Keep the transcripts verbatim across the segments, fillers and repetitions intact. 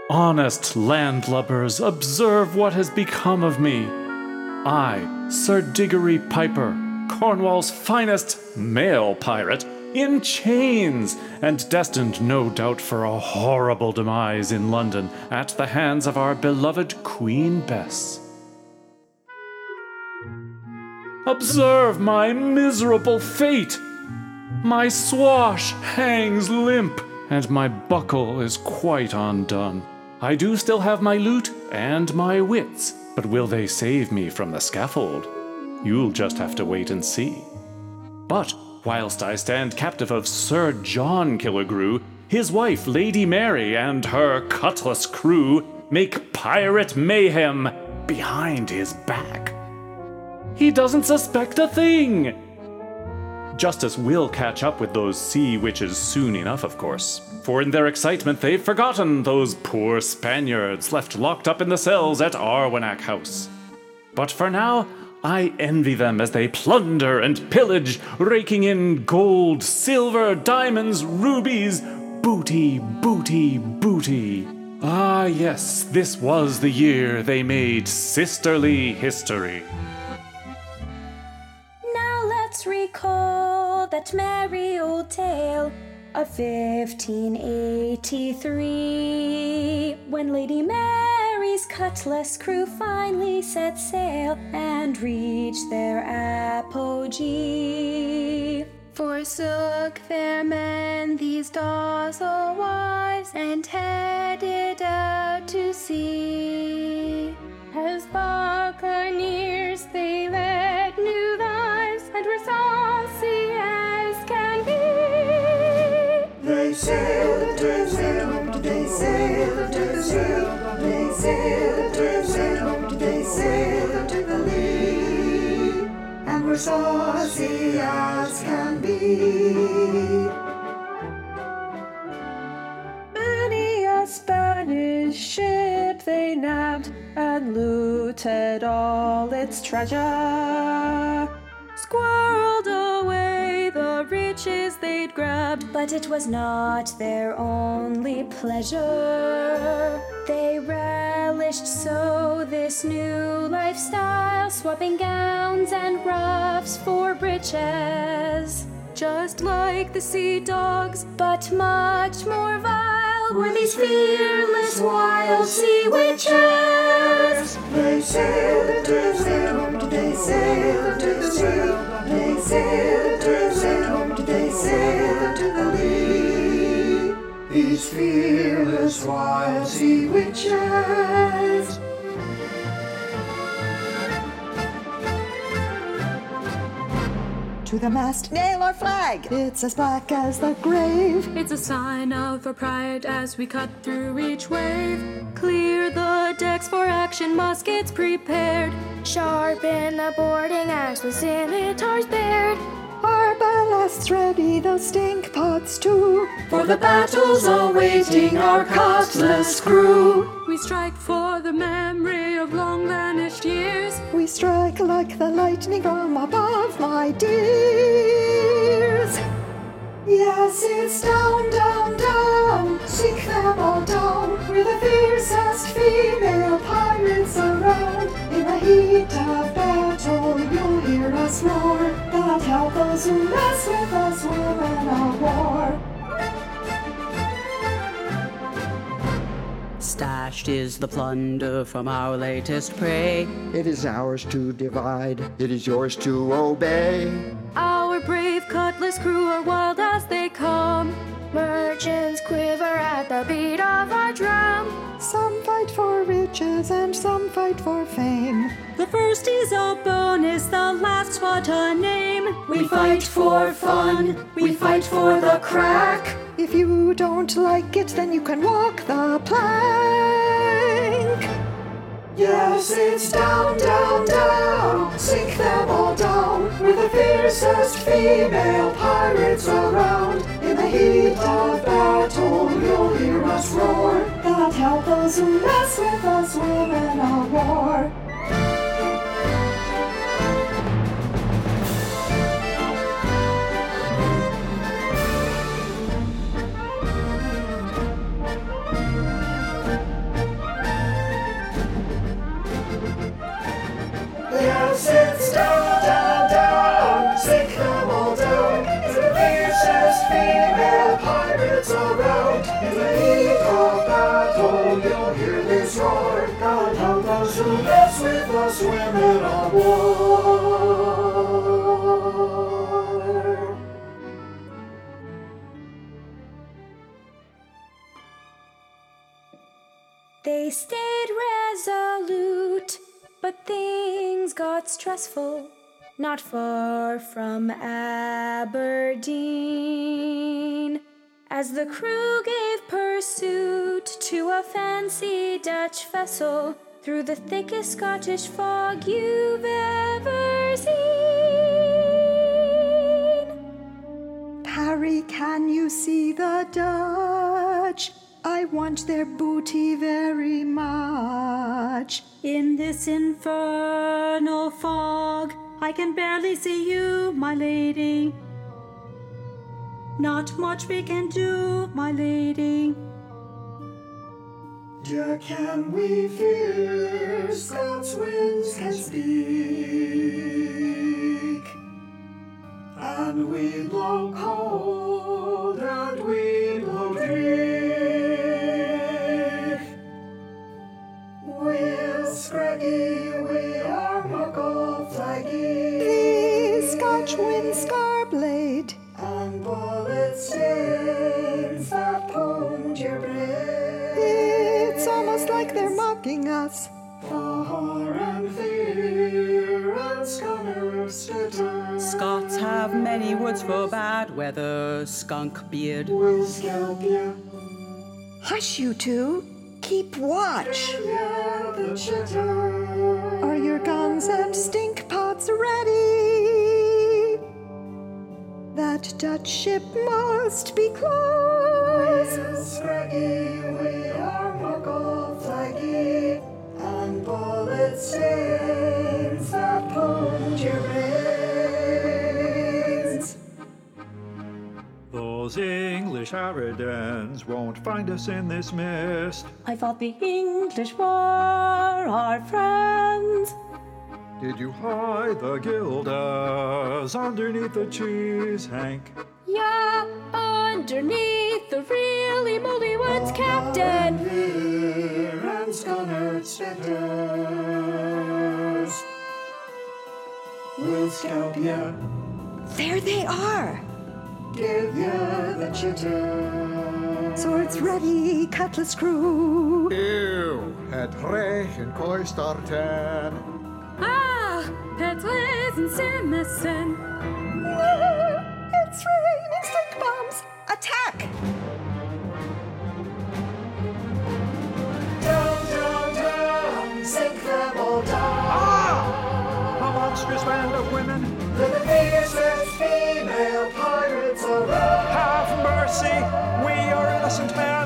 Honest landlubbers, observe what has become of me. I, Sir Diggory Piper, Cornwall's finest male pirate, in chains, and destined no doubt for a horrible demise in London at the hands of our beloved Queen Bess. Observe my miserable fate! My swash hangs limp, and my buckle is quite undone. I do still have my loot and my wits, but will they save me from the scaffold? You'll just have to wait and see. But whilst I stand captive of Sir John Killigrew, his wife Lady Mary and her cutlass crew make pirate mayhem behind his back. He doesn't suspect a thing! Justice will catch up with those sea witches soon enough, of course, for in their excitement they've forgotten those poor Spaniards left locked up in the cells at Arwenack House. But for now, I envy them as they plunder and pillage, raking in gold, silver, diamonds, rubies, booty, booty, booty. Ah yes, this was the year they made sisterly history. Now let's recall that merry old tale of fifteen eighty-three, when Lady Mary's cutlass crew finally set sail and reached their apogee. Forsook their men these docile wives and headed out to sea. As buccaneers they led new lives and were saucy as can be. They sailed, they sailed, they sailed, they sailed, they sailed, they sailed, they sailed to the lee, and were saucy as can be. Many a Spanish ship they nabbed and looted all its treasure. Squirreled away the riches they'd grabbed, But it was not their only pleasure. They relished so this new lifestyle, swapping gowns and ruffs for breeches. just like the sea dogs, But much more vile were these fearless wild sea witches. They sailed, they sailed, they sailed to the sea. They sailed, they sailed, they sailed to the lee. These fearless wild sea witches. To the mast, nail our flag. It's as black as the grave. it's a sign of our pride as we cut through each wave. Clear the decks for action, muskets prepared. Sharpen the boarding axe with scimitars bared. Our ballasts ready, those stink pots too. For the battle's awaiting our cutlass crew. We strike for the memory of long vanished years. We strike like the lightning from above, my dears. Yes, it's down, down, down. Seek them all down. We're the fiercest female pirates around. In the heat of battle, you'll hear us roar. God help those who mess with us, women of war. Stashed is the plunder from our latest prey. It is ours to divide, it is yours to obey. Our brave cutlass crew are wild as they come. Merchants quiver at the beat of our drum. Some fight for riches and some fight for fame. The first is a bonus, the last's what a name. We fight for fun, we fight for the crack. If you don't like it, then you can walk the plank. Yes, it's down, down, down. Sink them all down. We're the fiercest female pirates around. In the heat of battle, you'll hear us roar. God help those who mess with us, women of war. pirates around. In the heat of battle, you'll hear this roar. God help those who mess with us women of war. They stayed resolute, but things got stressful, not far from Aberdeen. As the crew gave pursuit to a fancy Dutch vessel through the thickest Scottish fog you've ever seen. Parry, can you see the Dutch? I want their booty very much. In this infernal fog, I can barely see you, my lady. Not much we can do, my lady. Yeah, can we fear Scots winds can speak? And we blow cold and we blow drear. We'll scraggy, we are muckle flaggy. The Scotch wind scarblade and bullet stains that pound your brain. It's almost like they're mocking us. Far and fear and scunner stitter. Scots have many words for bad weather. Skunk beard. We'll scalp ya. Hush, you two. Keep watch. Yeah, the chitter. Are your guns and stink pots ready? That Dutch ship must be close. We'll scraggy, we are muckle flaggy, and bullet stains that pound your brains. Those English harridans won't find us in this mist. I thought the English were our friends. Did you hide the Gildas underneath the cheese, Hank? Yeah, underneath the really moldy ones, Captain. Veer and scunner stitters. We'll scalp ya. There they are. Give ya the chitter. Swords ready, cutlass crew. Ew, het regen koistarten. Ah, Petles and Simison. It's raining stink bombs. Attack! Down, down, down, sink them all down. Ah! A monstrous band of women. The fiercest female pirates around. Have mercy! We are innocent men!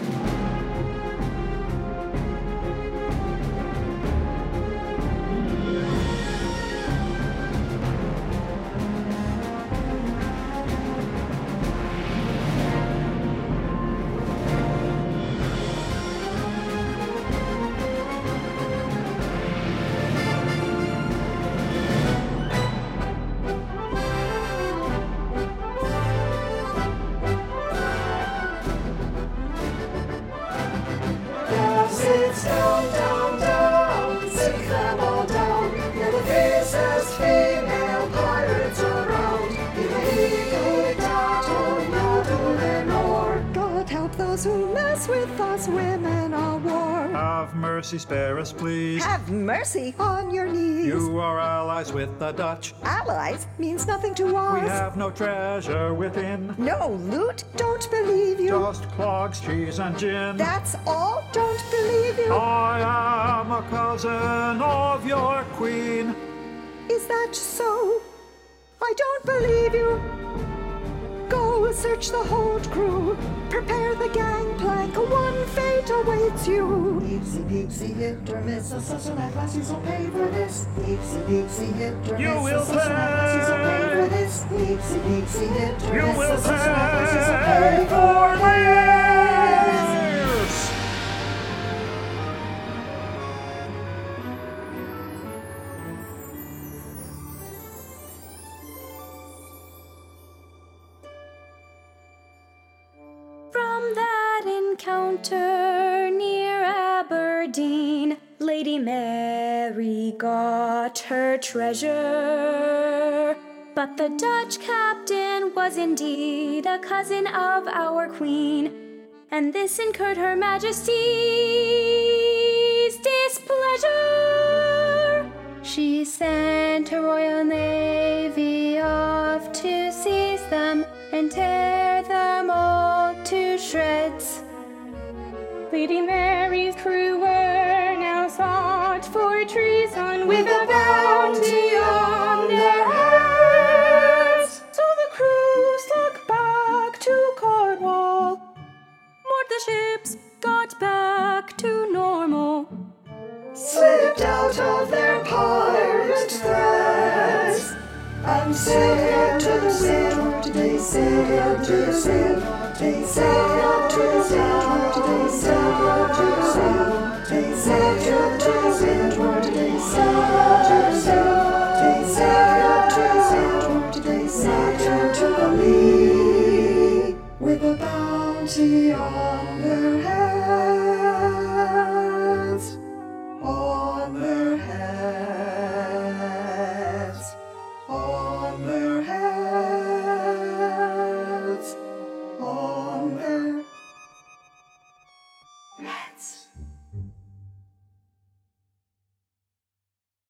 Yes, it's down, down, down, sink them all down. You're the fiercest female pirates around. In the heat of battle, you'll do their nor. God help those who mess with us women of war. Have mercy, spare us, please. Have mercy on your knees. You are allies with the Dutch. Allies means nothing to us. We have no treasure within. No loot, don't believe you. Just clogs, cheese, and gin. That's all, don't believe you. I am a cousin of your queen. Is that so? I don't believe you. Go search the hold crew. Prepare the gangplank. One fate awaits you. Peepsy, peepsy, hit or miss. A such and lassies will pay for this. Peepsy, peepsy, hit or miss. You will A such and lassies will pay for pay. this. Peepsy, peepsy, hit or You miss. will A such and lassies will pay pay for for this. this! From that encounter near Aberdeen, Lady Mary got her treasure. But the Dutch captain was indeed a cousin of our queen, and this incurred her majesty's displeasure. She sent her royal navy off to seize them and tear them all to shreds. Lady Mary's crew were now sought for treason with a bounty on their heads. So the crew stuck back to Cornwall, moored the ships, got back to normal, Slipped out of their pirate threads, and sailed to the wind. They sailed to the wind. They sailed to the wind. They sailed to the wind. They sailed to the wind. They sailed to the wind. They sailed.